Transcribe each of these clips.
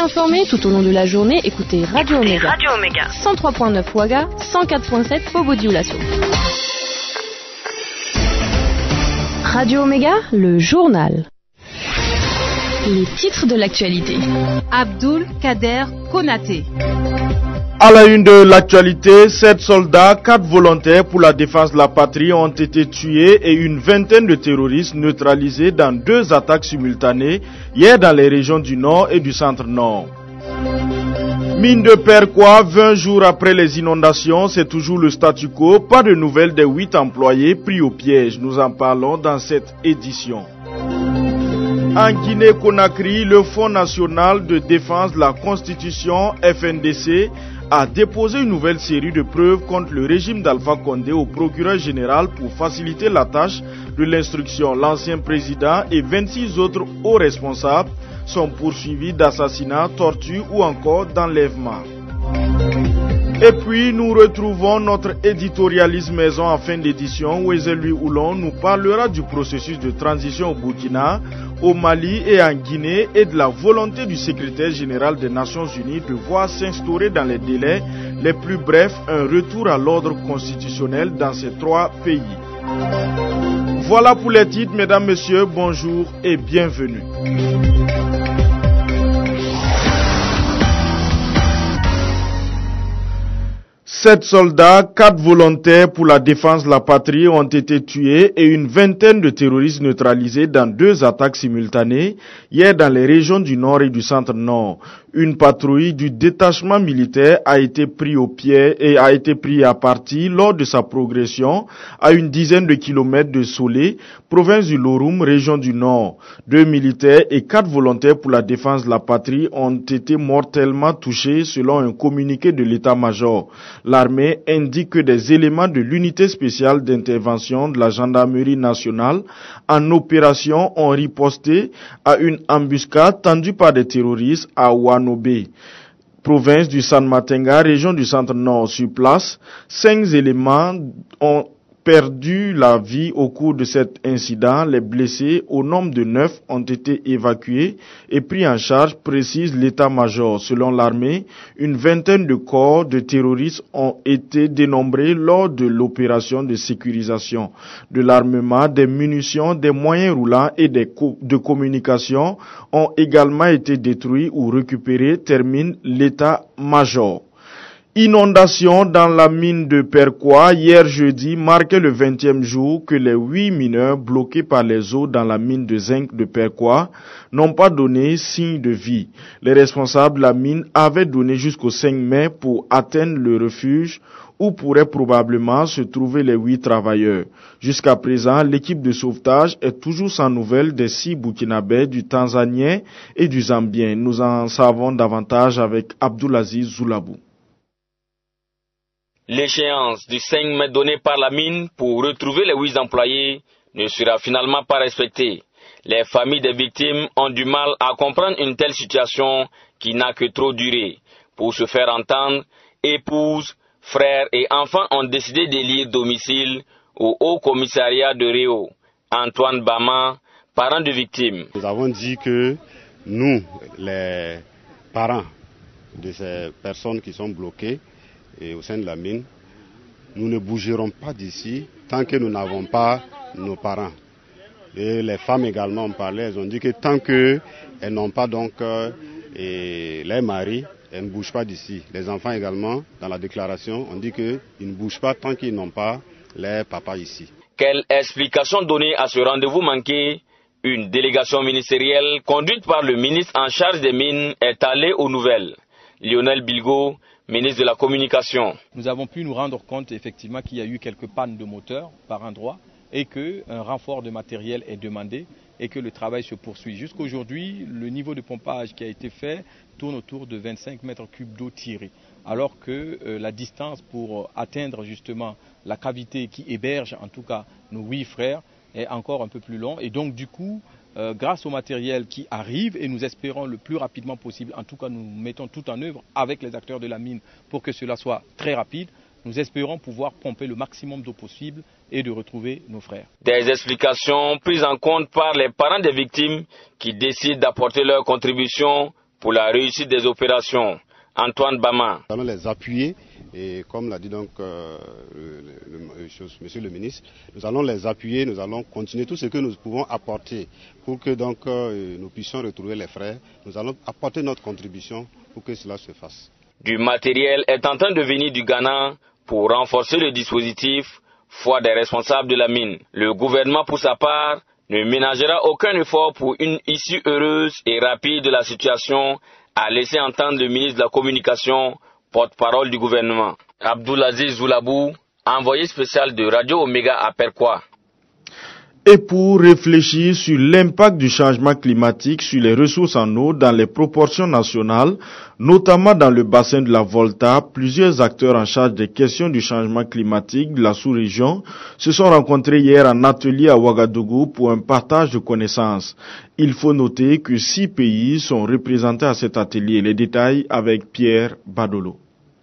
informé tout au long de la journée, écoutez Radio Omega. 103.9 Ouaga, 104.7 Fobo-Dioulasso. Radio Omega, le journal. Les titres de l'actualité. Abdoul Kader Konaté. À la une de l'actualité, 7 soldats, 4 volontaires pour la défense de la patrie ont été tués et une vingtaine de terroristes neutralisés dans 2 attaques simultanées hier dans les régions du Nord et du Centre-Nord. Mine de Perquois, 20 jours après les inondations, c'est toujours le statu quo. Pas de nouvelles des 8 employés pris au piège. Nous en parlons dans cette édition. En Guinée-Conakry, le Fonds national de défense de la Constitution, FNDC, a déposé une nouvelle série de preuves contre le régime d'Alpha Condé au procureur général pour faciliter la tâche de l'instruction. L'ancien président et 26 autres hauts responsables sont poursuivis d'assassinat, torture ou encore d'enlèvement. Et puis nous retrouvons notre éditorialiste maison en fin d'édition où Ezelui Oulon nous parlera du processus de transition au Burkina, au Mali et en Guinée et de la volonté du secrétaire général des Nations Unies de voir s'instaurer dans les délais les plus brefs un retour à l'ordre constitutionnel dans ces 3 pays. Voilà pour les titres, mesdames, messieurs, bonjour et bienvenue. 7 soldats, 4 volontaires pour la défense de la patrie ont été tués et une vingtaine de terroristes neutralisés dans 2 attaques simultanées hier dans les régions du Nord et du Centre-Nord. Une patrouille du détachement militaire a été prise au pied et a été prise à partie lors de sa progression à une dizaine de kilomètres de Solé, province du Lorum, région du Nord. 2 militaires et 4 volontaires pour la défense de la patrie ont été mortellement touchés selon un communiqué de l'état-major. L'armée indique que des éléments de l'unité spéciale d'intervention de la gendarmerie nationale en opération ont riposté à une embuscade tendue par des terroristes à Wanobé, province du San Matenga, région du Centre-Nord. Sur place, 5 éléments ont perdu la vie au cours de cet incident. Les blessés, au nombre de 9, ont été évacués et pris en charge, précise l'état-major. Selon l'armée, une vingtaine de corps de terroristes ont été dénombrés lors de l'opération de sécurisation. De l'armement, des munitions, des moyens roulants et de communication ont également été détruits ou récupérés, termine l'état-major. Inondation dans la mine de Perquois hier jeudi marquait le 20e jour que les 8 mineurs bloqués par les eaux dans la mine de zinc de Perquois n'ont pas donné signe de vie. Les responsables de la mine avaient donné jusqu'au 5 mai pour atteindre le refuge où pourraient probablement se trouver les 8 travailleurs. Jusqu'à présent, l'équipe de sauvetage est toujours sans nouvelles des 6 Burkinabés, du Tanzanien et du Zambien. Nous en savons davantage avec Abdoulaziz Zoulabou. L'échéance du 5 mai donnée par la mine pour retrouver les 8 employés ne sera finalement pas respectée. Les familles des victimes ont du mal à comprendre une telle situation qui n'a que trop duré. Pour se faire entendre, épouses, frères et enfants ont décidé d'élire domicile au Haut Commissariat de Réau. Antoine Bama, parent de victimes. Nous avons dit que nous, les parents de ces personnes qui sont bloquées, et au sein de la mine, nous ne bougerons pas d'ici tant que nous n'avons pas nos parents. Et les femmes également ont parlé, elles ont dit que tant qu'elles n'ont pas donc les maris, elles ne bougent pas d'ici. Les enfants également, dans la déclaration, ont dit qu'ils ne bougent pas tant qu'ils n'ont pas les papas ici. Quelle explication donner à ce rendez-vous manqué? Une délégation ministérielle conduite par le ministre en charge des mines est allée aux nouvelles. Lionel Bilgo, ministre de la Communication. Nous avons pu nous rendre compte effectivement qu'il y a eu quelques pannes de moteur par endroit et qu'un renfort de matériel est demandé et que le travail se poursuit. Jusqu'aujourd'hui, le niveau de pompage qui a été fait tourne autour de 25 mètres cubes d'eau tirée, alors que la distance pour atteindre justement la cavité qui héberge en tout cas nos 8 frères est encore un peu plus long. Et donc du coup, grâce au matériel qui arrive, et nous espérons le plus rapidement possible, en tout cas nous mettons tout en œuvre avec les acteurs de la mine pour que cela soit très rapide, nous espérons pouvoir pomper le maximum d'eau possible et de retrouver nos frères. Des explications prises en compte par les parents des victimes qui décident d'apporter leur contribution pour la réussite des opérations. Antoine Bama. Nous allons les appuyer et comme l'a dit donc monsieur le ministre, nous allons les appuyer, nous allons continuer tout ce que nous pouvons apporter pour que donc nous puissions retrouver les frères. Nous allons apporter notre contribution pour que cela se fasse. Du matériel est en train de venir du Ghana pour renforcer le dispositif, foi des responsables de la mine. Le gouvernement pour sa part ne ménagera aucun effort pour une issue heureuse et rapide de la situation, a laissé entendre le ministre de la Communication, porte-parole du gouvernement. Abdoulaziz Zoulabou, envoyé spécial de Radio Omega à Perquois. Et pour réfléchir sur l'impact du changement climatique sur les ressources en eau dans les proportions nationales, notamment dans le bassin de la Volta, plusieurs acteurs en charge des questions du changement climatique de la sous-région se sont rencontrés hier en atelier à Ouagadougou pour un partage de connaissances. Il faut noter que 6 pays sont représentés à cet atelier. Les détails avec Pierre Badolo.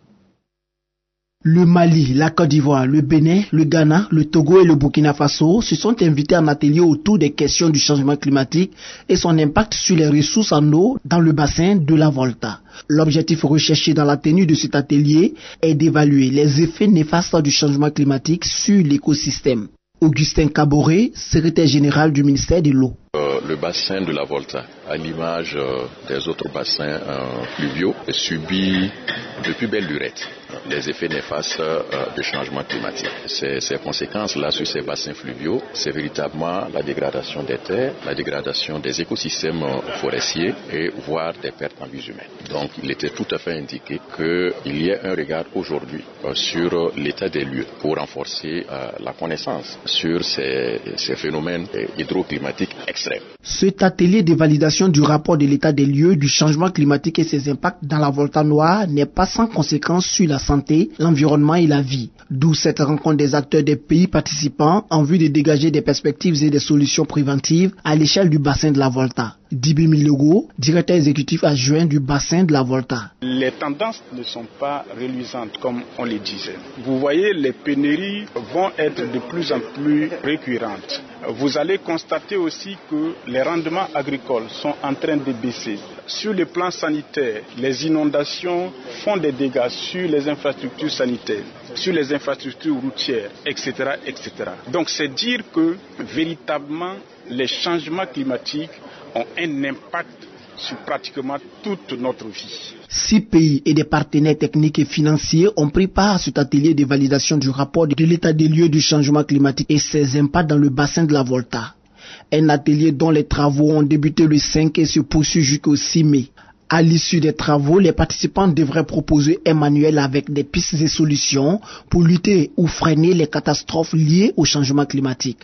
Le Mali, la Côte d'Ivoire, le Bénin, le Ghana, le Togo et le Burkina Faso se sont invités en atelier autour des questions du changement climatique et son impact sur les ressources en eau dans le bassin de la Volta. L'objectif recherché dans la tenue de cet atelier est d'évaluer les effets néfastes du changement climatique sur l'écosystème. Augustin Caboret, secrétaire général du ministère de l'eau. Le bassin de la Volta, à l'image des autres bassins fluviaux, subit depuis belle lurette les effets néfastes du changement climatique. Ces conséquences-là sur ces bassins fluviaux, c'est véritablement la dégradation des terres, la dégradation des écosystèmes forestiers et voire des pertes en vies humaines. Donc il était tout à fait indiqué qu'il y ait un regard aujourd'hui sur l'état des lieux pour renforcer la connaissance sur ces phénomènes hydroclimatiques extrêmes. Cet atelier de validation du rapport de l'état des lieux du changement climatique et ses impacts dans la Volta noire n'est pas sans conséquences sur la santé, l'environnement et la vie. D'où cette rencontre des acteurs des pays participants en vue de dégager des perspectives et des solutions préventives à l'échelle du bassin de la Volta. Dibi Milogo, directeur exécutif adjoint du bassin de la Volta. Les tendances ne sont pas reluisantes comme on le disait. Vous voyez, les pénuries vont être de plus en plus récurrentes. Vous allez constater aussi que les rendements agricoles sont en train de baisser. Sur le plan sanitaire, les inondations font des dégâts sur les infrastructures sanitaires, sur les infrastructures routières, etc., etc. Donc c'est dire que véritablement les changements climatiques ont un impact sur pratiquement toute notre vie. 6 pays et des partenaires techniques et financiers ont pris part à cet atelier de validation du rapport de l'état des lieux du changement climatique et ses impacts dans le bassin de la Volta. Un atelier dont les travaux ont débuté le 5 et se poursuivent jusqu'au 6 mai. À l'issue des travaux, les participants devraient proposer un manuel avec des pistes et solutions pour lutter ou freiner les catastrophes liées au changement climatique.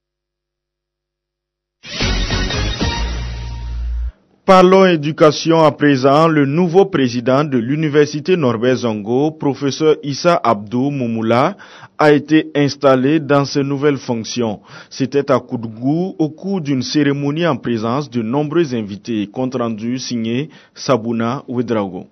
Parlons éducation à présent. Le nouveau président de l'université Norbert Zongo, professeur Issa Abdou Moumoula, a été installé dans ses nouvelles fonctions. C'était à Koudougou au cours d'une cérémonie en présence de nombreux invités. Compte rendu signé Sabouna Ouedraogo.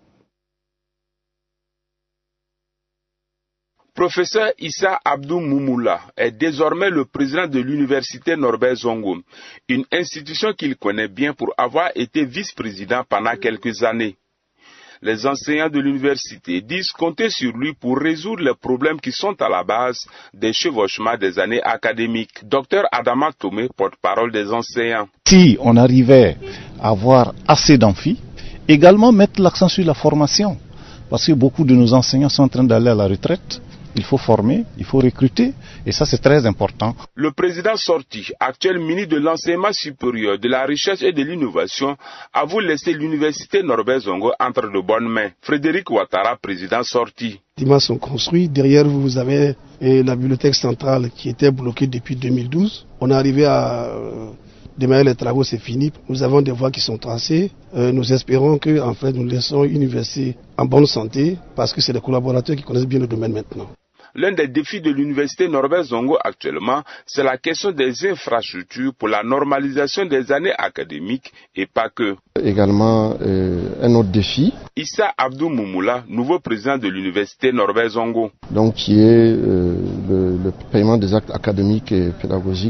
Professeur Issa Abdou Moumoula est désormais le président de l'université Norbert Zongo, une institution qu'il connaît bien pour avoir été vice-président pendant quelques années. Les enseignants de l'université disent compter sur lui pour résoudre les problèmes qui sont à la base des chevauchements des années académiques. Dr Adama Tomé, porte-parole des enseignants. Si on arrivait à avoir assez d'amphis, également mettre l'accent sur la formation, parce que beaucoup de nos enseignants sont en train d'aller à la retraite. Il faut former, il faut recruter, et ça c'est très important. Le président sorti, actuel ministre de l'enseignement supérieur, de la recherche et de l'innovation, avoue laisser l'université Norbert Zongo entre de bonnes mains. Frédéric Ouattara, président sorti. Les bâtiments sont construits. Derrière vous avez la bibliothèque centrale qui était bloquée depuis 2012. On est arrivé à démarrer les travaux, c'est fini. Nous avons des voies qui sont tracées. Nous espérons que, en fait, nous laissons une université en bonne santé parce que c'est des collaborateurs qui connaissent bien le domaine maintenant. L'un des défis de l'université Norbert Zongo actuellement, c'est la question des infrastructures pour la normalisation des années académiques et pas que. Également, un autre défi. Issa Abdou Moumoula, nouveau président de l'université Norbert Zongo. Donc, qui est le paiement des actes académiques et pédagogiques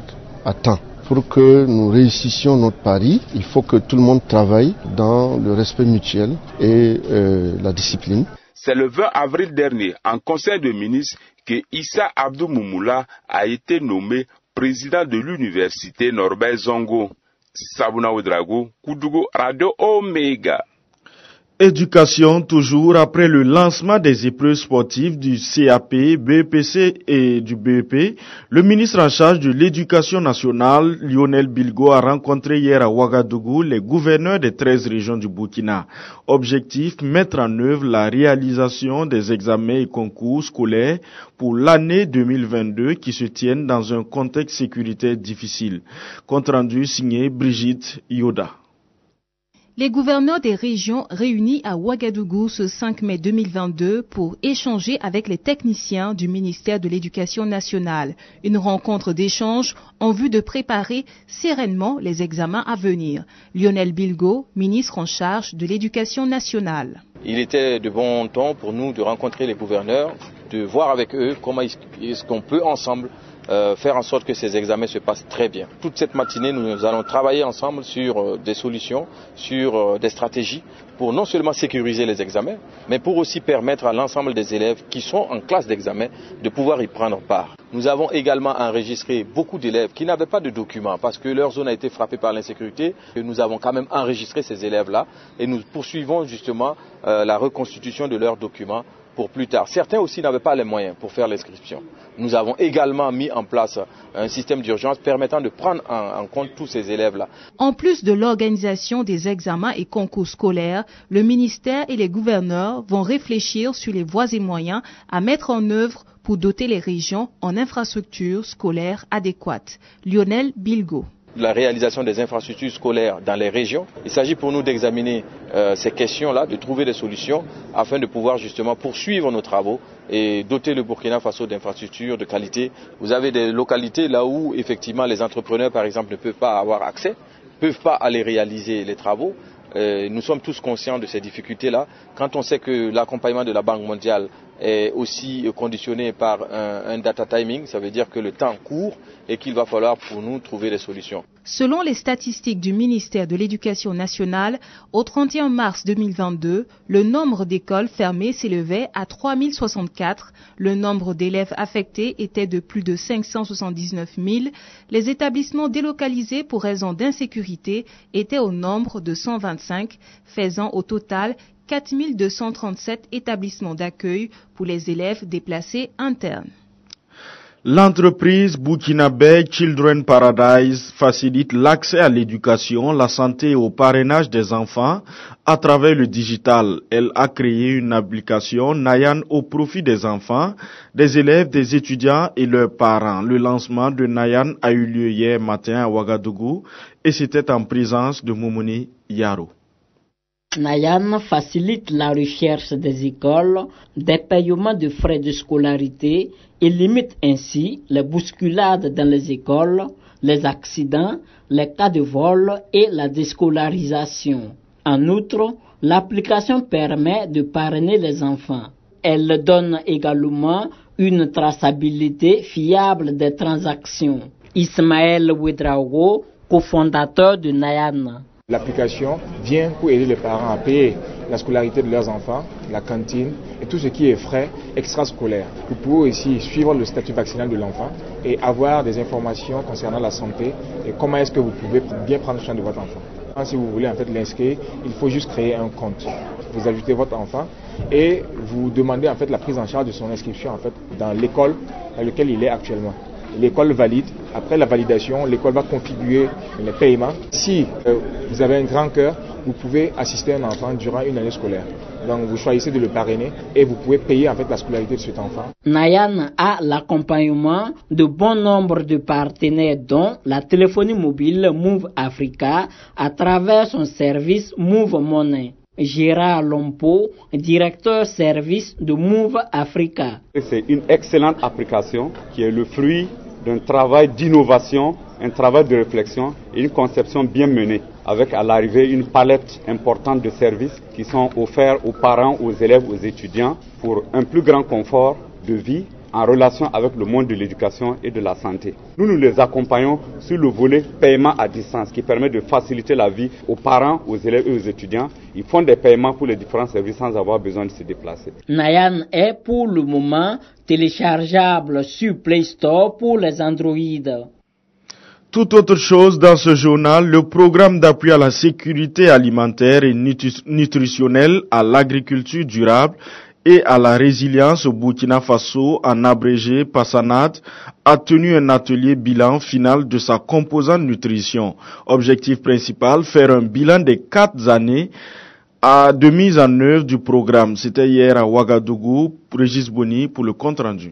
à temps. Pour que nous réussissions notre pari, il faut que tout le monde travaille dans le respect mutuel et la discipline. C'est le 20 avril dernier, en Conseil de ministres, que Issa Abdou Moumoula a été nommé président de l'université Norbert Zongo. Sabuna Ouedraogo, Koudougou, Radio Omega. Éducation, toujours après le lancement des épreuves sportives du CAP, BEPC et du BEP, le ministre en charge de l'éducation nationale, Lionel Bilgo, a rencontré hier à Ouagadougou les gouverneurs des 13 régions du Burkina. Objectif, mettre en œuvre la réalisation des examens et concours scolaires pour l'année 2022 qui se tiennent dans un contexte sécuritaire difficile. Compte rendu signé Brigitte Yoda. Les gouverneurs des régions réunis à Ouagadougou ce 5 mai 2022 pour échanger avec les techniciens du ministère de l'Éducation nationale. Une rencontre d'échange en vue de préparer sereinement les examens à venir. Lionel Bilgo, ministre en charge de l'Éducation nationale. Il était de bon ton pour nous de rencontrer les gouverneurs, de voir avec eux comment est-ce qu'on peut ensemble faire en sorte que ces examens se passent très bien. Toute cette matinée, nous allons travailler ensemble sur des solutions, sur des stratégies pour non seulement sécuriser les examens, mais pour aussi permettre à l'ensemble des élèves qui sont en classe d'examen de pouvoir y prendre part. Nous avons également enregistré beaucoup d'élèves qui n'avaient pas de documents parce que leur zone a été frappée par l'insécurité. Nous avons quand même enregistré ces élèves-là et nous poursuivons justement la reconstitution de leurs documents pour plus tard. Certains aussi n'avaient pas les moyens pour faire l'inscription. Nous avons également mis en place un système d'urgence permettant de prendre en compte tous ces élèves-là. En plus de l'organisation des examens et concours scolaires, le ministère et les gouverneurs vont réfléchir sur les voies et moyens à mettre en œuvre pour doter les régions en infrastructures scolaires adéquates. Lionel Bilgo. La réalisation des infrastructures scolaires dans les régions. Il s'agit pour nous d'examiner ces questions-là, de trouver des solutions afin de pouvoir justement poursuivre nos travaux et doter le Burkina Faso d'infrastructures de qualité. Vous avez des localités là où effectivement les entrepreneurs par exemple ne peuvent pas avoir accès, ne peuvent pas aller réaliser les travaux. Nous sommes tous conscients de ces difficultés-là. Quand on sait que l'accompagnement de la Banque mondiale est aussi conditionné par un data timing, ça veut dire que le temps court et qu'il va falloir pour nous trouver des solutions. Selon les statistiques du ministère de l'Éducation nationale, au 31 mars 2022, le nombre d'écoles fermées s'élevait à 3064, le nombre d'élèves affectés était de plus de 579 000, les établissements délocalisés pour raison d'insécurité étaient au nombre de 125, faisant au total 4237 établissements d'accueil pour les élèves déplacés internes. L'entreprise burkinabé Children Paradise facilite l'accès à l'éducation, la santé et au parrainage des enfants à travers le digital. Elle a créé une application Nayan au profit des enfants, des élèves, des étudiants et leurs parents. Le lancement de Nayan a eu lieu hier matin à Ouagadougou et c'était en présence de Moumouni Yaro. Nayan facilite la recherche des écoles, des paiements de frais de scolarité et limite ainsi les bousculades dans les écoles, les accidents, les cas de vol et la déscolarisation. En outre, l'application permet de parrainer les enfants. Elle donne également une traçabilité fiable des transactions. Ismaël Ouedraogo, cofondateur de Nayan. L'application vient pour aider les parents à payer la scolarité de leurs enfants, la cantine et tout ce qui est frais extrascolaires. Vous pouvez aussi suivre le statut vaccinal de l'enfant et avoir des informations concernant la santé et comment est-ce que vous pouvez bien prendre soin de votre enfant. Si vous voulez en fait l'inscrire, il faut juste créer un compte. Vous ajoutez votre enfant et vous demandez en fait la prise en charge de son inscription en fait dans l'école dans laquelle il est actuellement. L'école valide. Après la validation, l'école va configurer les paiements. Si vous avez un grand cœur, vous pouvez assister un enfant durant une année scolaire. Donc vous choisissez de le parrainer et vous pouvez payer en fait la scolarité de cet enfant. Nayan a l'accompagnement de bon nombre de partenaires dont la téléphonie mobile Move Africa à travers son service Move Money. Gérard Lompo, directeur service de Move Africa. C'est une excellente application qui est le fruit d'un travail d'innovation, un travail de réflexion et une conception bien menée, avec à l'arrivée une palette importante de services qui sont offerts aux parents, aux élèves, aux étudiants pour un plus grand confort de vie en relation avec le monde de l'éducation et de la santé. Nous les accompagnons sur le volet paiement à distance qui permet de faciliter la vie aux parents, aux élèves et aux étudiants. Ils font des paiements pour les différents services sans avoir besoin de se déplacer. Nayan est pour le moment téléchargeable sur Play Store pour les Android. Toute autre chose dans ce journal, le programme d'appui à la sécurité alimentaire et nutritionnelle, à l'agriculture durable et à la résilience au Burkina Faso, en abrégé PASSANAD, a tenu un atelier bilan final de sa composante nutrition. Objectif principal, faire un bilan des 4 années de mise en œuvre du programme. C'était hier à Ouagadougou, Régis Boni pour le compte rendu.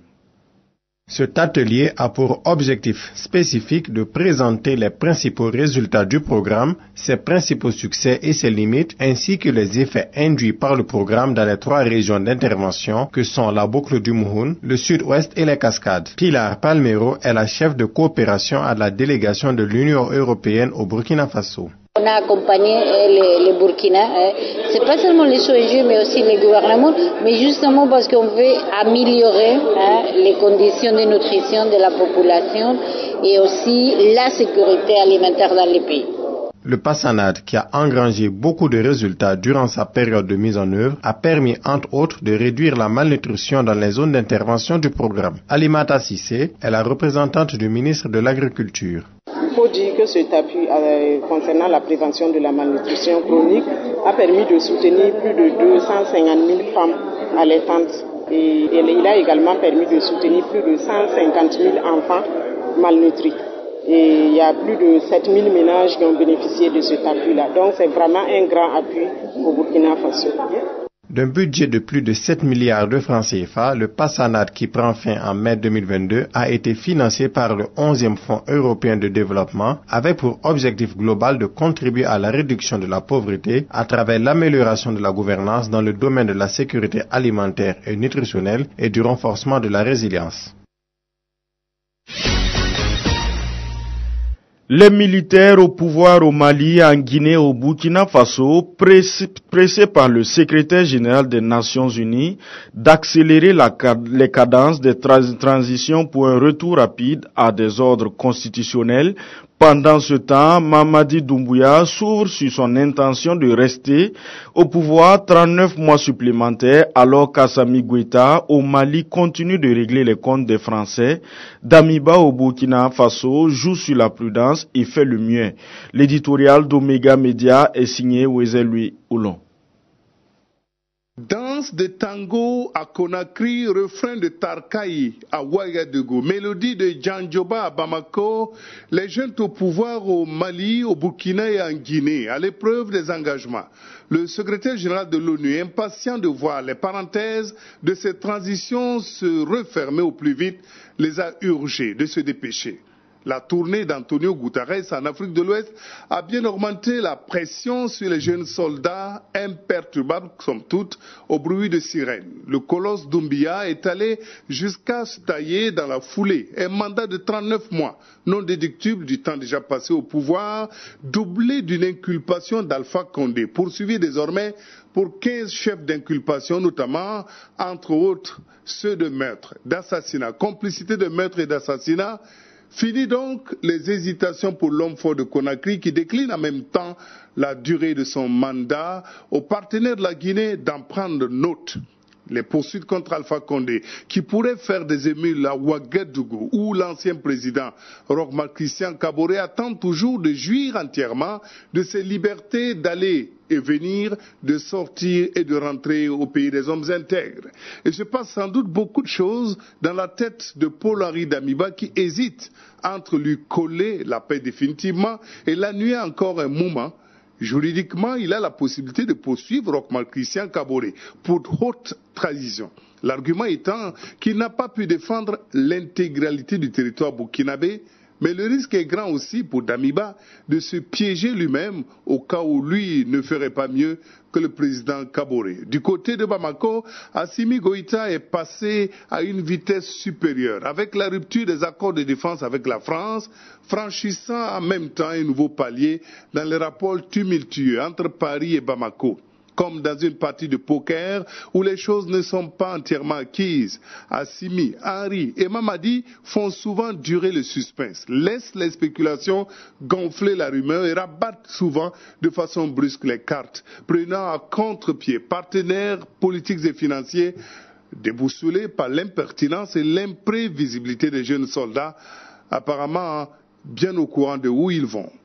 Cet atelier a pour objectif spécifique de présenter les principaux résultats du programme, ses principaux succès et ses limites, ainsi que les effets induits par le programme dans les 3 régions d'intervention que sont la boucle du Mouhoun, le sud-ouest et les Cascades. Pilar Palmero est la chef de coopération à la délégation de l'Union européenne au Burkina Faso. On a accompagné les Burkina, c'est pas seulement les ONG mais aussi les gouvernements, mais justement parce qu'on veut améliorer les conditions de nutrition de la population et aussi la sécurité alimentaire dans les pays. Le PASSANAD, qui a engrangé beaucoup de résultats durant sa période de mise en œuvre, a permis entre autres de réduire la malnutrition dans les zones d'intervention du programme. Alimata Sissé est la représentante du ministre de l'Agriculture. Il faut dire que cet appui concernant la prévention de la malnutrition chronique a permis de soutenir plus de 250 000 femmes allaitantes et il a également permis de soutenir plus de 150 000 enfants malnutris. Et il y a plus de 7 000 ménages qui ont bénéficié de cet appui-là. Donc c'est vraiment un grand appui au Burkina Faso. D'un budget de plus de 7 milliards de francs CFA, le PASSANAD qui prend fin en mai 2022 a été financé par le 11e Fonds européen de développement avec pour objectif global de contribuer à la réduction de la pauvreté à travers l'amélioration de la gouvernance dans le domaine de la sécurité alimentaire et nutritionnelle et du renforcement de la résilience. Les militaires au pouvoir au Mali, en Guinée, au Burkina Faso, pressés par le secrétaire général des Nations Unies d'accélérer les cadences des transitions pour un retour rapide à des ordres constitutionnels. Pendant ce temps, Mamadi Doumbouya s'ouvre sur son intention de rester au pouvoir 39 mois supplémentaires alors qu'Assimi Goïta au Mali continue de régler les comptes des Français. Damiba au Burkina Faso joue sur la prudence et fait le mieux. L'éditorial d'Omega Media est signé Wesley Oulon. Danse de tango à Conakry, refrain de Tarkaï à Ouagadougou, mélodie de Djandjoba à Bamako, les jeunes au pouvoir au Mali, au Burkina et en Guinée, à l'épreuve des engagements. Le secrétaire général de l'ONU, impatient de voir les parenthèses de cette transition se refermer au plus vite, les a urgés de se dépêcher. La tournée d'Antonio Guterres en Afrique de l'Ouest a bien augmenté la pression sur les jeunes soldats imperturbables, somme toute, au bruit de sirènes. Le colosse Doumbouya est allé jusqu'à se tailler dans la foulée un mandat de 39 mois, non déductible du temps déjà passé au pouvoir, doublé d'une inculpation d'Alpha Condé, poursuivi désormais pour 15 chefs d'inculpation, notamment, entre autres, ceux de meurtre, d'assassinat, complicité de meurtre et d'assassinat. Fini donc les hésitations pour l'homme fort de Conakry qui décline en même temps la durée de son mandat aux partenaires de la Guinée d'en prendre note. Les poursuites contre Alpha Condé qui pourraient faire des émules à Ouagadougou où l'ancien président Roch-Marc Christian Kaboré attend toujours de jouir entièrement de ses libertés d'aller et venir, de sortir et de rentrer au pays des hommes intègres. Et se passe sans doute beaucoup de choses dans la tête de Paul-Henri Damiba qui hésite entre lui coller la paix définitivement et l'annuler encore un moment. Juridiquement, il a la possibilité de poursuivre Roch-Marc Christian Kaboré pour haute trahison. L'argument étant qu'il n'a pas pu défendre l'intégralité du territoire burkinabé, mais le risque est grand aussi pour Damiba de se piéger lui-même au cas où lui ne ferait pas mieux que le président Kaboré. Du côté de Bamako, Assimi Goïta est passé à une vitesse supérieure avec la rupture des accords de défense avec la France, franchissant en même temps un nouveau palier dans les rapports tumultueux entre Paris et Bamako. comme dans une partie de poker où les choses ne sont pas entièrement acquises. Assimi, Henri et Mamadi font souvent durer le suspense, laissent les spéculations gonfler la rumeur et rabattent souvent de façon brusque les cartes, prenant à contre-pied partenaires politiques et financiers déboussolés par l'impertinence et l'imprévisibilité des jeunes soldats, apparemment bien au courant de où ils vont.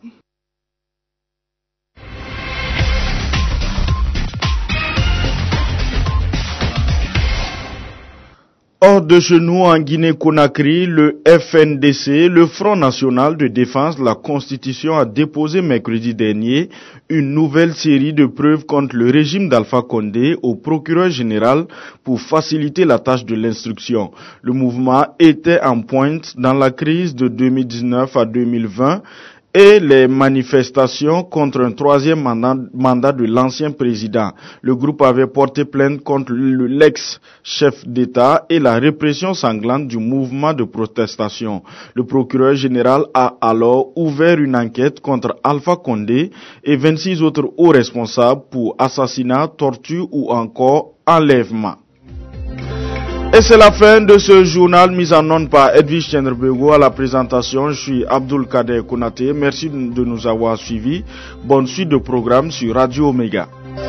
Hors de chez nous, en Guinée-Conakry, le FNDC, le Front National de Défense de la Constitution, a déposé mercredi dernier une nouvelle série de preuves contre le régime d'Alpha Condé au procureur général pour faciliter la tâche de l'instruction. Le mouvement était en pointe dans la crise de 2019 à 2020 et les manifestations contre un troisième mandat de l'ancien président. Le groupe avait porté plainte contre l'ex-chef d'État et la répression sanglante du mouvement de protestation. Le procureur général a alors ouvert une enquête contre Alpha Condé et 26 autres hauts responsables pour assassinat, torture ou encore enlèvement. Et c'est la fin de ce journal mis en onde par Edwige Chenrebego. À la présentation, je suis Abdul Kader Konaté. Merci de nous avoir suivis. Bonne suite de programme sur Radio Omega.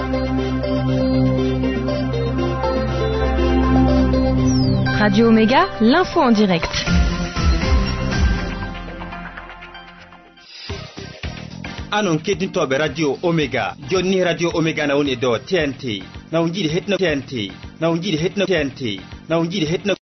Radio Omega, l'info en direct. Anon kedin tobe Radio Omega. Jonni Radio Omega na woni do TNT. Na wonjidi hetna TNT. Na wonjidi hetna TNT. Na wonjidi hetna